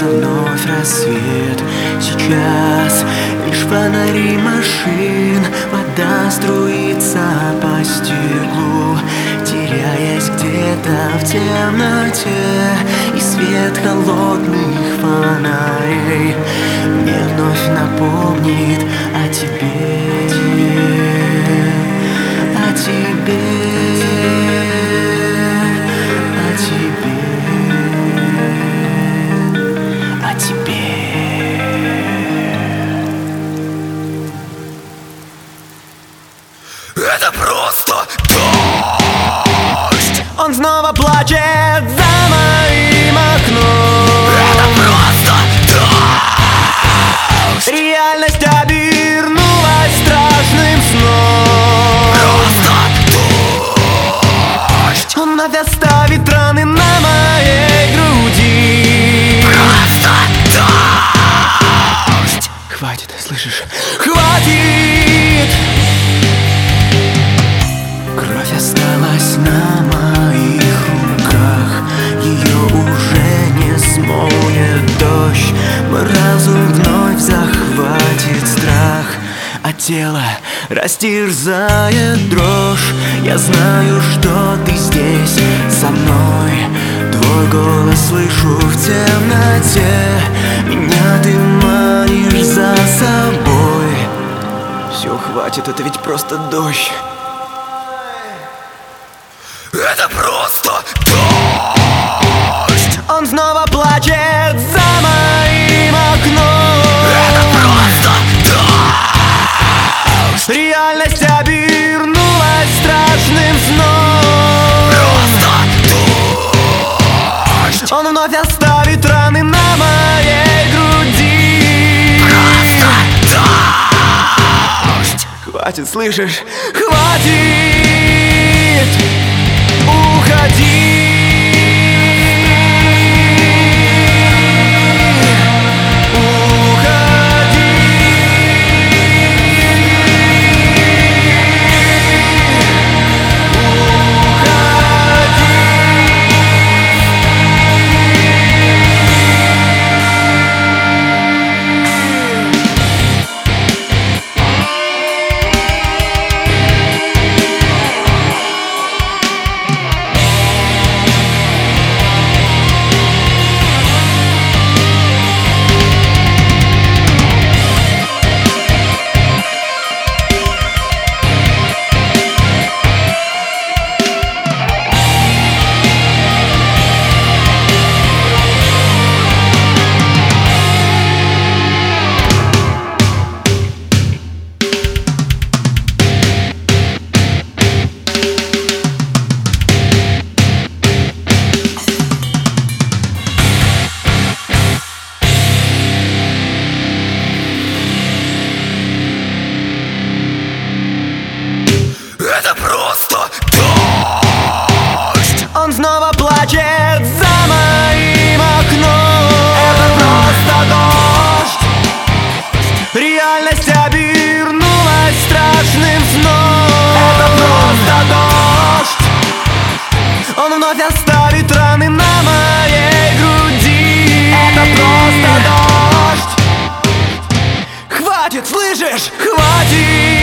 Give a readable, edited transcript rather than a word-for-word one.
Начнется вновь рассвет. Сейчас лишь фонари машин, вода струится по стеклу, теряясь где-то в темноте. И свет холодных фонарей мне вновь напомнит о тебе, о тебе, о тебе, о тебе. Это просто дождь. Он снова плачет за моим окном. Это просто дождь. Реальность обернулась страшным сном. Просто дождь. Он вновь оставит раны на моей груди. Просто дождь. Хватит, слышишь? Хватит! Кровь осталась на моих руках, ее уже не смоет дождь. Мой разум вновь захватит страх, а тело растерзает дрожь. Я знаю, что ты здесь со мной, твой голос слышу в темноте. Меня ты манишь за собой. Все, хватит, это ведь просто дождь. Это просто дождь. Он снова плачет за моим окном. Это просто дождь. Реальность обернулась страшным сном. Просто дождь. Он вновь оставит раны на моей груди. Просто дождь. Хватит, слышишь? Хватит! Уходи! Это просто дождь. Он снова плачет за моим окном. Это просто дождь. Реальность обернулась страшным сном. Это просто дождь. Он вновь оставит раны на моей груди. Это просто дождь. Хватит, слышишь? Хватит!